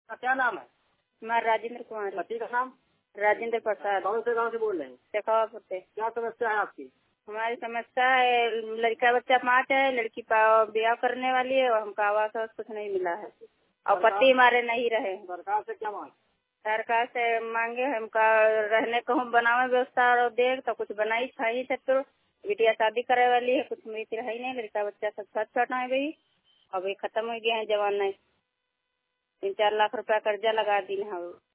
क्या नाम है? मैं राजेंद्र कुमार। पति का नाम? राजेंद्र प्रसाद। गाँव से बोल रहे हैं? शेखावापुर से। क्या समस्या है आपकी? हमारी समस्या है, लड़का बच्चा 5 है, लड़की ब्याह करने वाली है और हमको आवास कुछ नहीं मिला है और पति हमारे नहीं रहे। सरकार से क्या मांग? सरकार से मांगे हमका रहने को हम बनावे व्यवस्था और देख तो कुछ बनाई छाई से तो बिटिया शादी करे वाली है, कुछ मिलती रही नहीं, लड़का बच्चा सब छोट छोटा है भाई, अभी खत्म हो गया है जवान नहीं। 3-4 लाख रुपया कर्जा लगा दी है।